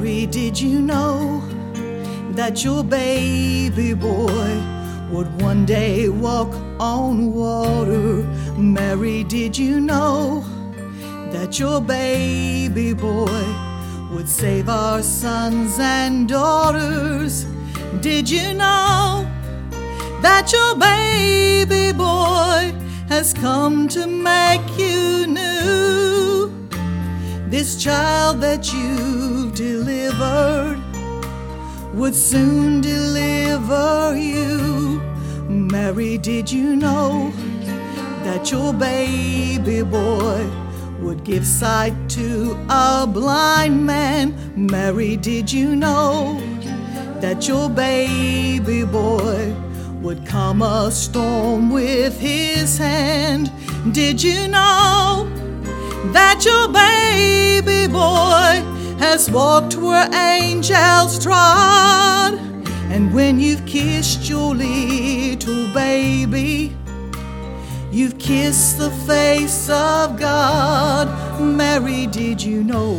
Mary, did you know that your baby boy would one day walk on water? Mary, did you know that your baby boy would save our sons and daughters? Did you know that your baby boy has come to make you new? This child that you've delivered would soon deliver you. Mary, did you know that your baby boy would give sight to a blind man? Mary, did you know that your baby boy would calm a storm with his hand? Did you know that your baby boy has walked where angels trod? And when you've kissed your little baby, you've kissed the face of God. Mary, did you know?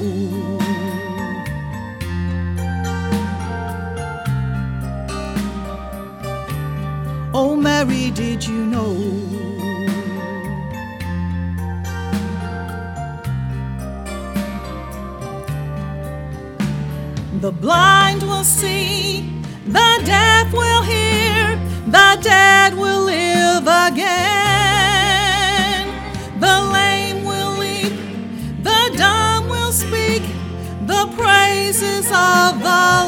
Oh, Mary, did you know? The blind will see, the deaf will hear, the dead will live again. The lame will leap, the dumb will speak the praises of the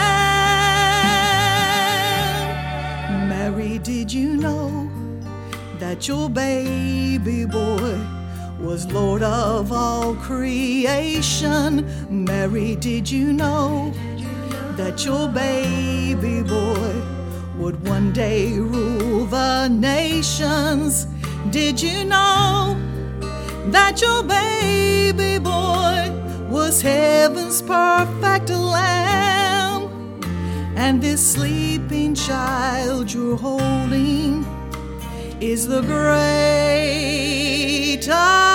Lamb. Mary, did you know that your baby boy was Lord of all creation? Mary, did you know that your baby boy would one day rule the nations? Did you know that your baby boy was heaven's perfect lamb? And this sleeping child you're holding is the great I